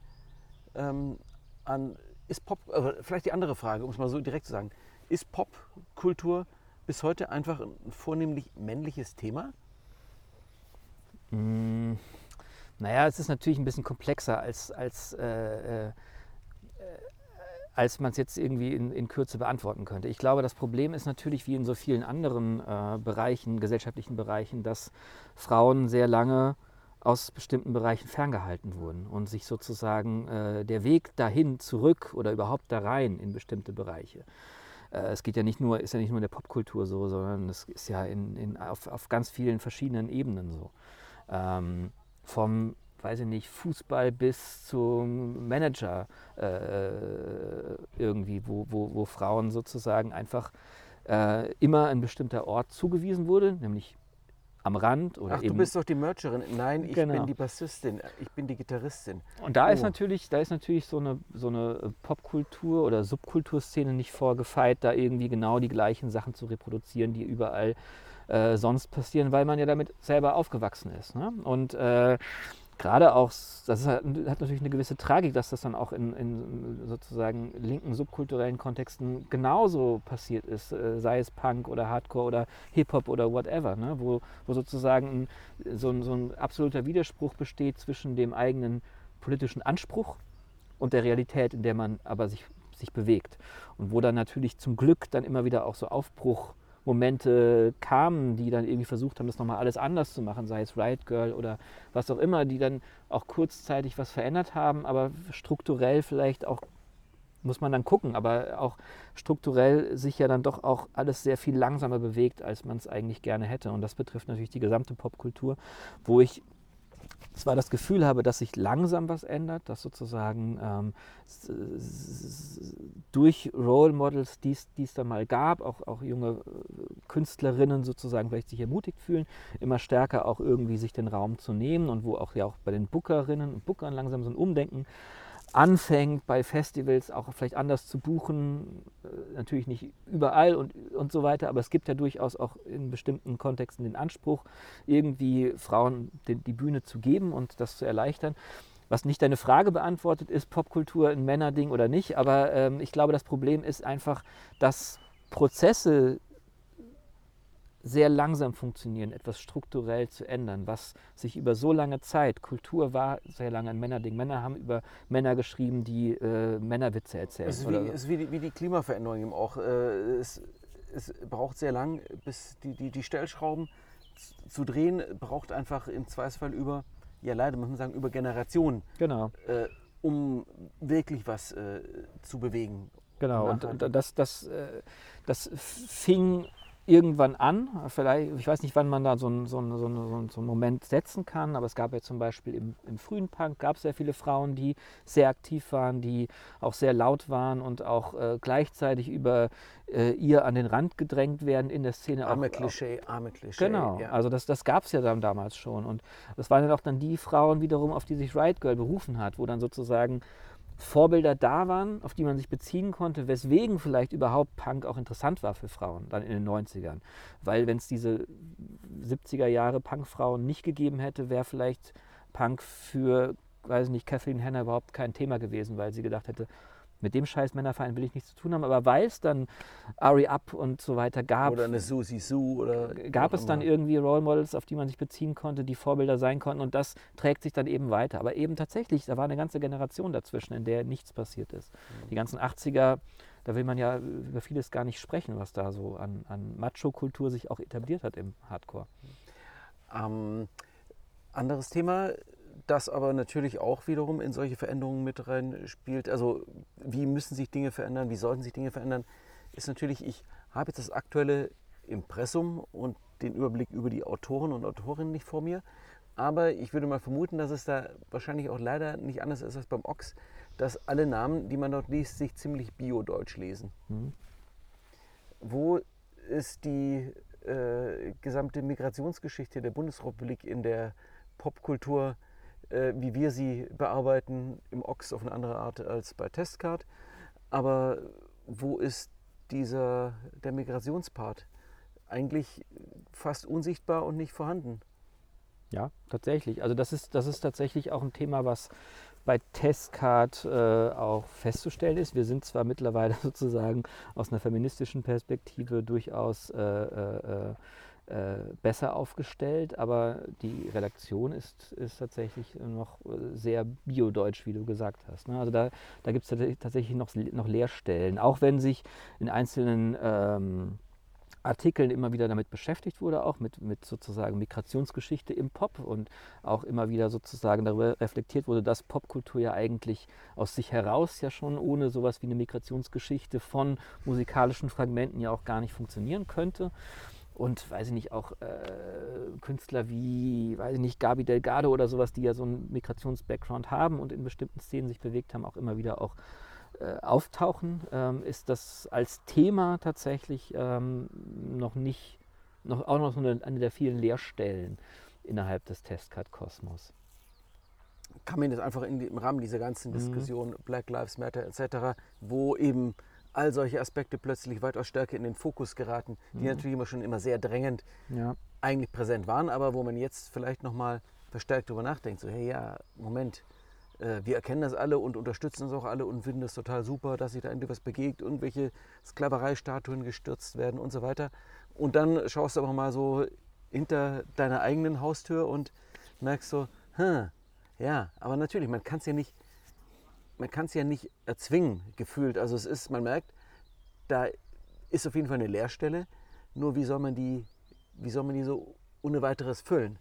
ist vielleicht die andere Frage, um es mal so direkt zu sagen, ist Popkultur bis heute einfach ein vornehmlich männliches Thema? Naja, es ist natürlich ein bisschen komplexer, als man es jetzt irgendwie in Kürze beantworten könnte. Ich glaube, das Problem ist natürlich wie in so vielen anderen Bereichen, gesellschaftlichen Bereichen, dass Frauen sehr lange aus bestimmten Bereichen ferngehalten wurden und sich sozusagen der Weg dahin zurück oder überhaupt da rein in bestimmte Bereiche. Es geht ja nicht nur, ist ja nicht nur in der Popkultur so, sondern es ist ja auf ganz vielen verschiedenen Ebenen so. Vom, weiß ich nicht, Fußball bis zum Manager irgendwie, wo Frauen sozusagen einfach immer ein bestimmter Ort zugewiesen wurde, nämlich am Rand oder Ach, eben. du bist doch die Mercherin. Nein, ich Genau. bin die Bassistin, ich bin die Gitarristin. Und da ist natürlich so eine Popkultur oder Subkulturszene nicht vorgefeit, da irgendwie genau die gleichen Sachen zu reproduzieren, die überall sonst passieren, weil man ja damit selber aufgewachsen ist. Ne? Und gerade auch, hat natürlich eine gewisse Tragik, dass das dann auch in sozusagen linken subkulturellen Kontexten genauso passiert ist, sei es Punk oder Hardcore oder Hip-Hop oder whatever, ne? Wo sozusagen so ein absoluter Widerspruch besteht zwischen dem eigenen politischen Anspruch und der Realität, in der man aber sich bewegt. Und wo dann natürlich zum Glück dann immer wieder auch so Aufbruchmomente kamen, die dann irgendwie versucht haben, das nochmal alles anders zu machen, sei es Riot Girl oder was auch immer, die dann auch kurzzeitig was verändert haben, aber strukturell vielleicht auch, muss man dann gucken, aber auch strukturell sich ja dann doch auch alles sehr viel langsamer bewegt, als man es eigentlich gerne hätte. Und das betrifft natürlich die gesamte Popkultur, wo ich zwar das Gefühl habe, dass sich langsam was ändert, dass sozusagen durch Role Models, die es da mal gab, auch junge Künstlerinnen sozusagen vielleicht sich ermutigt fühlen, immer stärker auch irgendwie sich den Raum zu nehmen und wo auch ja auch bei den Bookerinnen und Bookern langsam so ein Umdenken anfängt, bei Festivals auch vielleicht anders zu buchen, natürlich nicht überall und so weiter, aber es gibt ja durchaus auch in bestimmten Kontexten den Anspruch, irgendwie Frauen die Bühne zu geben und das zu erleichtern. Was nicht deine Frage beantwortet, ist Popkultur ein Männerding oder nicht, aber ich glaube, das Problem ist einfach, dass Prozesse sehr langsam funktionieren, etwas strukturell zu ändern, was sich über so lange Zeit, Kultur war sehr lange ein Männerding. Männer haben über Männer geschrieben, die Männerwitze erzählen. Es ist wie die Klimaveränderung eben auch. Es braucht sehr lang, bis die Stellschrauben zu drehen, braucht einfach im Zweifelsfall leider muss man sagen, über Generationen, genau. Um wirklich was zu bewegen. Genau, und das fing irgendwann an, vielleicht, ich weiß nicht, wann man da so einen Moment setzen kann, aber es gab ja zum Beispiel im frühen Punk gab es sehr viele Frauen, die sehr aktiv waren, die auch sehr laut waren und auch gleichzeitig über ihr an den Rand gedrängt werden in der Szene. Arme Klischee. Genau, ja. also das gab es ja dann damals schon und das waren dann auch dann die Frauen wiederum, auf die sich Riot Girl berufen hat, wo dann sozusagen Vorbilder da waren, auf die man sich beziehen konnte, weswegen vielleicht überhaupt Punk auch interessant war für Frauen, dann in den 90ern. Weil wenn es diese 70er Jahre Punkfrauen nicht gegeben hätte, wäre vielleicht Punk für, weiß ich nicht, Kathleen Hanna überhaupt kein Thema gewesen, weil sie gedacht hätte, mit dem scheiß Männerverein will ich nichts zu tun haben. Aber weil es dann Ari Up und so weiter gab, oder eine Susie Sue, oder gab es dann irgendwie Role Models, auf die man sich beziehen konnte, die Vorbilder sein konnten und das trägt sich dann eben weiter. Aber eben tatsächlich, da war eine ganze Generation dazwischen, in der nichts passiert ist. Die ganzen 80er, da will man ja über vieles gar nicht sprechen, was da so an Macho-Kultur sich auch etabliert hat im Hardcore. Anderes Thema, das aber natürlich auch wiederum in solche Veränderungen mit reinspielt. Also wie müssen sich Dinge verändern, wie sollten sich Dinge verändern, ist natürlich, ich habe jetzt das aktuelle Impressum und den Überblick über die Autoren und Autorinnen nicht vor mir, aber ich würde mal vermuten, dass es da wahrscheinlich auch leider nicht anders ist als beim Ochs, dass alle Namen, die man dort liest, sich ziemlich bio-deutsch lesen. Wo ist die gesamte Migrationsgeschichte der Bundesrepublik in der Popkultur, wie wir sie bearbeiten, im Ochs auf eine andere Art als bei Testcard. Aber wo ist der Migrationspart? Eigentlich fast unsichtbar und nicht vorhanden. Ja, tatsächlich. Also das ist tatsächlich auch ein Thema, was bei Testcard auch festzustellen ist. Wir sind zwar mittlerweile sozusagen aus einer feministischen Perspektive durchaus besser aufgestellt, aber die Redaktion ist tatsächlich noch sehr biodeutsch, wie du gesagt hast. Ne? Also da gibt es tatsächlich noch Leerstellen, auch wenn sich in einzelnen Artikeln immer wieder damit beschäftigt wurde, auch mit sozusagen Migrationsgeschichte im Pop und auch immer wieder sozusagen darüber reflektiert wurde, dass Popkultur ja eigentlich aus sich heraus ja schon ohne sowas wie eine Migrationsgeschichte von musikalischen Fragmenten ja auch gar nicht funktionieren könnte. Und weiß ich nicht, auch Künstler wie, weiß ich nicht, Gabi Delgado oder sowas, die ja so einen Migrations-Background haben und in bestimmten Szenen sich bewegt haben, auch immer wieder auch auftauchen, ist das als Thema tatsächlich noch nicht, auch noch so eine der vielen Leerstellen innerhalb des Testcard-Kosmos. Kann man das einfach im Rahmen dieser ganzen Diskussion Black Lives Matter etc., wo eben all solche Aspekte plötzlich weitaus stärker in den Fokus geraten, die natürlich immer sehr drängend eigentlich präsent waren, aber wo man jetzt vielleicht nochmal verstärkt darüber nachdenkt, so hey ja, Moment, wir erkennen das alle und unterstützen es auch alle und finden es total super, dass sich da endlich was begegnet, irgendwelche Sklavereistatuen gestürzt werden und so weiter. Und dann schaust du aber mal so hinter deiner eigenen Haustür und merkst so, ja, aber natürlich, man kann es ja nicht erzwingen, gefühlt. Also man merkt, da ist auf jeden Fall eine Leerstelle, nur wie soll man die so ohne weiteres füllen?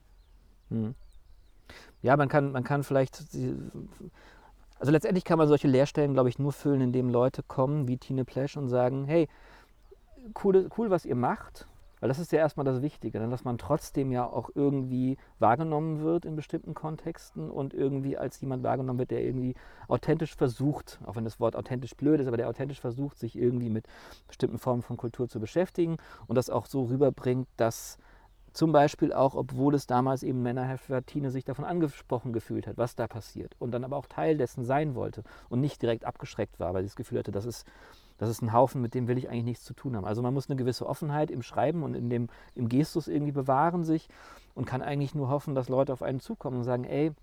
Ja, man kann vielleicht, also letztendlich kann man solche Leerstellen, glaube ich, nur füllen, indem Leute kommen wie Tine Plesch und sagen, hey, cool, was ihr macht, weil das ist ja erstmal das Wichtige, ne? Dass man trotzdem ja auch irgendwie wahrgenommen wird in bestimmten Kontexten und irgendwie als jemand wahrgenommen wird, der irgendwie authentisch versucht, auch wenn das Wort authentisch blöd ist, aber der authentisch versucht, sich irgendwie mit bestimmten Formen von Kultur zu beschäftigen und das auch so rüberbringt, dass zum Beispiel auch, obwohl es damals eben Männerheft war, Tine sich davon angesprochen gefühlt hat, was da passiert und dann aber auch Teil dessen sein wollte und nicht direkt abgeschreckt war, weil sie das Gefühl hatte, das ist ein Haufen, mit dem will ich eigentlich nichts zu tun haben. Also man muss eine gewisse Offenheit im Schreiben und im Gestus irgendwie bewahren sich und kann eigentlich nur hoffen, dass Leute auf einen zukommen und sagen, ey,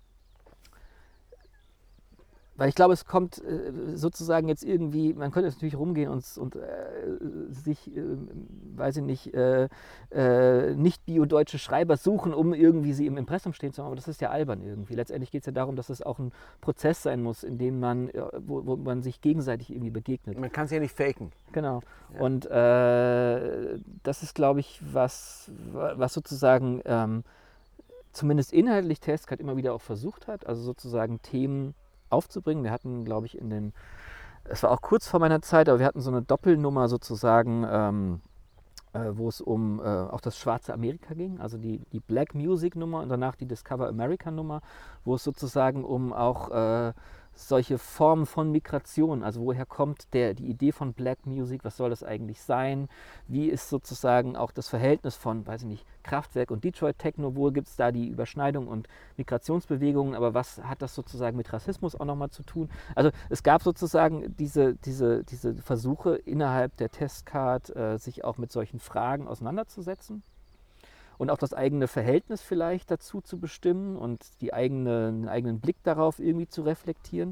weil ich glaube, es kommt sozusagen jetzt irgendwie, man könnte jetzt natürlich rumgehen und sich, weiß ich nicht, nicht biodeutsche Schreiber suchen, um irgendwie sie im Impressum stehen zu haben, aber das ist ja albern irgendwie. Letztendlich geht es ja darum, dass es auch ein Prozess sein muss, in dem man, wo man sich gegenseitig irgendwie begegnet. Man kann es ja nicht faken. Genau. Ja. Und das ist, glaube ich, was sozusagen zumindest inhaltlich Testcard immer wieder auch versucht hat, also sozusagen Themen aufzubringen. Wir hatten, glaube ich, es war auch kurz vor meiner Zeit, aber wir hatten so eine Doppelnummer sozusagen, wo es um auch das schwarze Amerika ging, also die Black Music Nummer und danach die Discover America Nummer, wo es sozusagen um auch solche Formen von Migration, also woher kommt die Idee von Black Music, was soll das eigentlich sein, wie ist sozusagen auch das Verhältnis von, weiß ich nicht, Kraftwerk und Detroit Techno, wo gibt es da die Überschneidung und Migrationsbewegungen, aber was hat das sozusagen mit Rassismus auch nochmal zu tun? Also es gab sozusagen diese Versuche innerhalb der Testcard, sich auch mit solchen Fragen auseinanderzusetzen. Und auch das eigene Verhältnis vielleicht dazu zu bestimmen und den eigenen Blick darauf irgendwie zu reflektieren.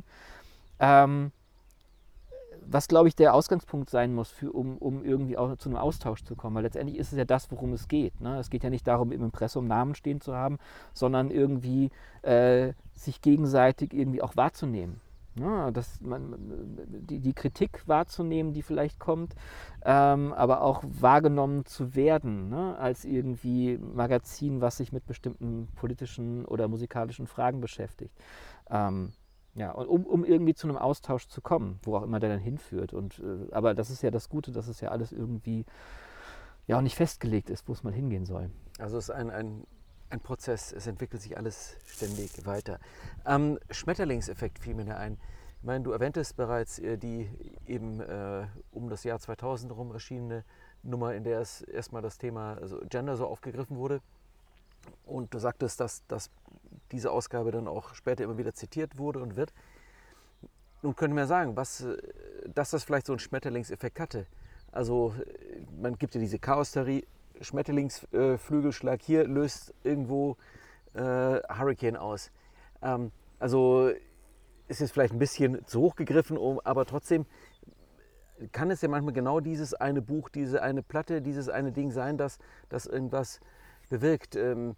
Was, glaube ich, der Ausgangspunkt sein muss, um irgendwie auch zu einem Austausch zu kommen. Weil letztendlich ist es ja das, worum es geht. Ne? Es geht ja nicht darum, im Impressum Namen stehen zu haben, sondern irgendwie sich gegenseitig irgendwie auch wahrzunehmen. Ja, die Kritik wahrzunehmen, die vielleicht kommt, aber auch wahrgenommen zu werden, ne, als irgendwie Magazin, was sich mit bestimmten politischen oder musikalischen Fragen beschäftigt. Ja, und um irgendwie zu einem Austausch zu kommen, wo auch immer der dann hinführt. Aber das ist ja das Gute, dass es ja alles irgendwie ja auch nicht festgelegt ist, wo es mal hingehen soll. Also es ist ein Prozess, es entwickelt sich alles ständig weiter. Schmetterlingseffekt fiel mir da ein. Ich meine, du erwähntest bereits die eben um das Jahr 2000 herum erschienene Nummer, in der es erstmal das Thema Gender so aufgegriffen wurde. Und du sagtest, dass diese Ausgabe dann auch später immer wieder zitiert wurde und wird. Nun können wir sagen, dass das vielleicht so einen Schmetterlingseffekt hatte. Also man gibt ja diese Chaos-Theorie, Schmetterlingsflügelschlag hier löst irgendwo Hurricane aus. Also ist jetzt vielleicht ein bisschen zu hoch gegriffen, aber trotzdem kann es ja manchmal genau dieses eine Buch, diese eine Platte, dieses eine Ding sein, das irgendwas bewirkt. Wäre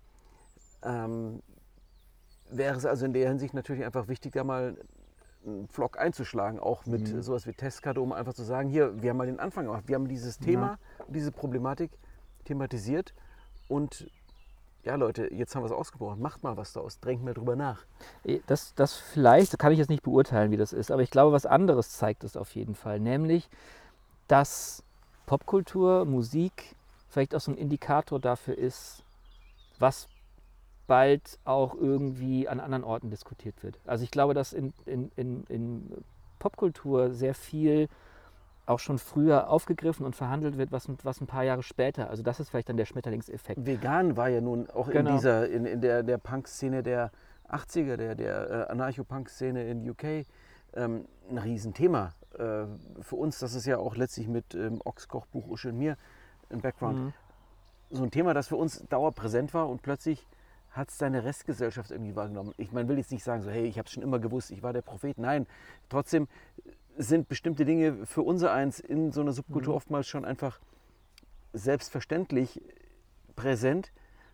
es also in der Hinsicht natürlich einfach wichtig, da mal einen Vlog einzuschlagen, auch mit sowas wie Testkarte, um einfach zu sagen, hier, wir haben mal den Anfang gemacht, wir haben dieses Thema, diese Problematik thematisiert und ja Leute, jetzt haben wir es ausgebrochen, macht mal was daraus, denkt mal drüber nach. Das vielleicht, kann ich jetzt nicht beurteilen, wie das ist, aber ich glaube, was anderes zeigt es auf jeden Fall, nämlich, dass Popkultur, Musik vielleicht auch so ein Indikator dafür ist, was bald auch irgendwie an anderen Orten diskutiert wird. Also ich glaube, dass in Popkultur sehr viel auch schon früher aufgegriffen und verhandelt wird, was ein paar Jahre später. Also das ist vielleicht dann der Schmetterlingseffekt. Vegan war ja nun auch Genau. in der Punk-Szene der 80er, der Anarcho-Punk-Szene in UK ein Riesenthema. Für uns, das ist ja auch letztlich mit Ochs-Kochbuch Usche und mir im Background. So ein Thema, das für uns dauerpräsent war und plötzlich hat es seine Restgesellschaft irgendwie wahrgenommen. Ich will jetzt nicht sagen, so, hey, ich habe es schon immer gewusst, ich war der Prophet. Nein, trotzdem sind bestimmte Dinge für unser Eins in so einer Subkultur oftmals schon einfach selbstverständlich präsent.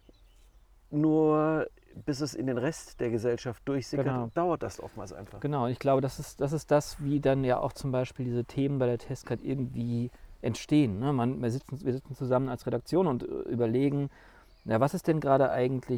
Nur bis es in den Rest der Gesellschaft durchsickert, dauert das oftmals einfach. Genau, und ich glaube, das ist das, wie dann ja auch zum Beispiel diese Themen bei der Testcard irgendwie entstehen. Ne? Wir sitzen zusammen als Redaktion und überlegen, ja, was ist denn gerade eigentlich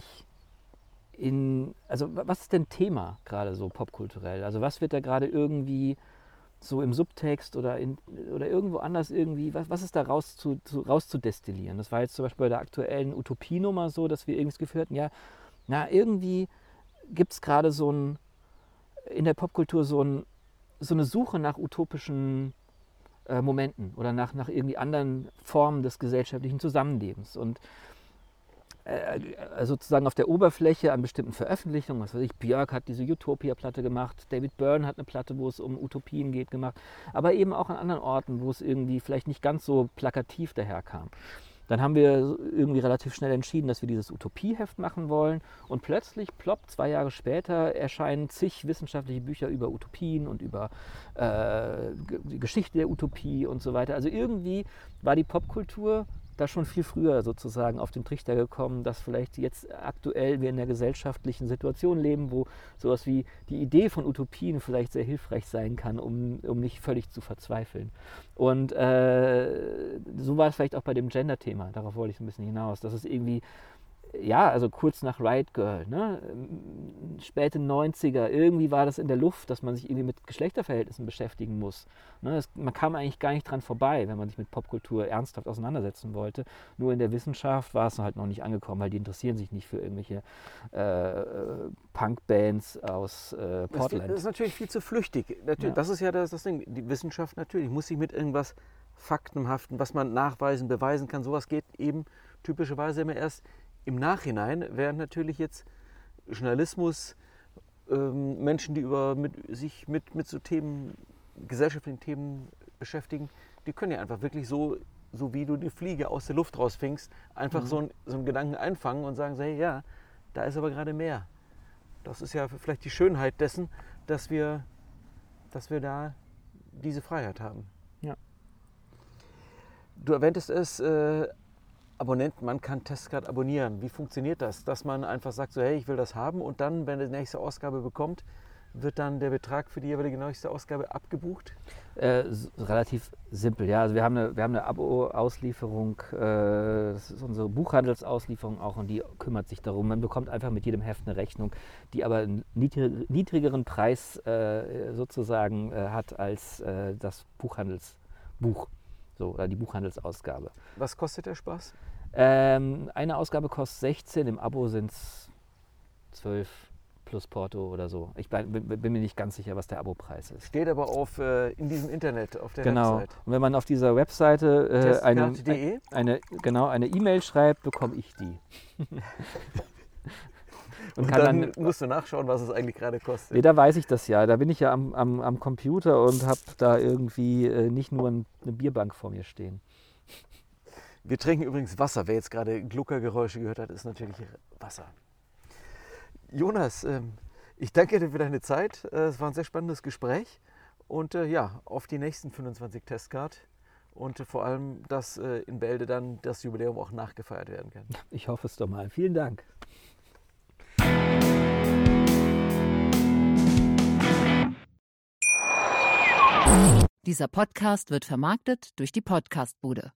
was ist denn Thema gerade so popkulturell? Also was wird da gerade irgendwie so im Subtext oder irgendwo anders irgendwie, was ist da rauszudestillieren? Das war jetzt zum Beispiel bei der aktuellen Utopie-Nummer so, dass wir irgendwie das Gefühl hatten, ja, na irgendwie gibt es gerade in der Popkultur so eine Suche nach utopischen Momenten oder nach irgendwie anderen Formen des gesellschaftlichen Zusammenlebens. Und sozusagen auf der Oberfläche an bestimmten Veröffentlichungen, was weiß ich, Björk hat diese Utopia-Platte gemacht, David Byrne hat eine Platte, wo es um Utopien geht, gemacht, aber eben auch an anderen Orten, wo es irgendwie vielleicht nicht ganz so plakativ daherkam. Dann haben wir irgendwie relativ schnell entschieden, dass wir dieses Utopieheft machen wollen und plötzlich, plopp, 2 Jahre später erscheinen zig wissenschaftliche Bücher über Utopien und über die Geschichte der Utopie und so weiter. Also irgendwie war die Popkultur da schon viel früher sozusagen auf den Trichter gekommen, dass vielleicht jetzt aktuell wir in einer gesellschaftlichen Situation leben, wo sowas wie die Idee von Utopien vielleicht sehr hilfreich sein kann, um nicht völlig zu verzweifeln. Und so war es vielleicht auch bei dem Gender-Thema, darauf wollte ich so ein bisschen hinaus, dass es irgendwie, ja, also kurz nach Riot Girl, ne? Späte 90er, irgendwie war das in der Luft, dass man sich irgendwie mit Geschlechterverhältnissen beschäftigen muss. Ne? Man kam eigentlich gar nicht dran vorbei, wenn man sich mit Popkultur ernsthaft auseinandersetzen wollte. Nur in der Wissenschaft war es halt noch nicht angekommen, weil die interessieren sich nicht für irgendwelche Punkbands aus Portland. Das ist natürlich viel zu flüchtig. Natürlich, ja. Das ist ja das Ding. Die Wissenschaft natürlich muss sich mit irgendwas Faktenhaften, was man nachweisen, beweisen kann. Sowas geht eben typischerweise immer erst im Nachhinein, während natürlich jetzt Journalismus, Menschen, die sich mit so Themen, gesellschaftlichen Themen beschäftigen, die können ja einfach wirklich so wie du die Fliege aus der Luft rausfängst, einfach so einen Gedanken einfangen und sagen, hey, ja, da ist aber gerade mehr. Das ist ja vielleicht die Schönheit dessen, dass wir da diese Freiheit haben. Ja. Du erwähntest es, Abonnenten, man kann Testcard abonnieren. Wie funktioniert das? Dass man einfach sagt, so, hey, ich will das haben und dann, wenn er die nächste Ausgabe bekommt, wird dann der Betrag für die jeweilige nächste Ausgabe abgebucht? Relativ simpel, ja. Also wir haben eine Abo-Auslieferung, das ist unsere Buchhandelsauslieferung auch und die kümmert sich darum. Man bekommt einfach mit jedem Heft eine Rechnung, die aber einen niedrigeren Preis sozusagen hat als das Buchhandelsbuch. So, oder die Buchhandelsausgabe. Was kostet der Spaß? Eine Ausgabe kostet 16, im Abo sind es 12 plus Porto oder so. Ich bin mir nicht ganz sicher, was der Abopreis ist. Steht aber in diesem Internet, auf der Genau. Website. Und wenn man auf dieser Webseite eine E-Mail schreibt, bekomme ich die. Und dann musst du nachschauen, was es eigentlich gerade kostet. Nee, da weiß ich das ja. Da bin ich ja am Computer und habe da irgendwie nicht nur eine Bierbank vor mir stehen. Wir trinken übrigens Wasser. Wer jetzt gerade Gluckergeräusche gehört hat, ist natürlich Wasser. Jonas, ich danke dir für deine Zeit. Es war ein sehr spannendes Gespräch. Und ja, auf die nächsten 25 Testcard. Und vor allem, dass in Bälde dann das Jubiläum auch nachgefeiert werden kann. Ich hoffe es doch mal. Vielen Dank. Dieser Podcast wird vermarktet durch die Podcastbude.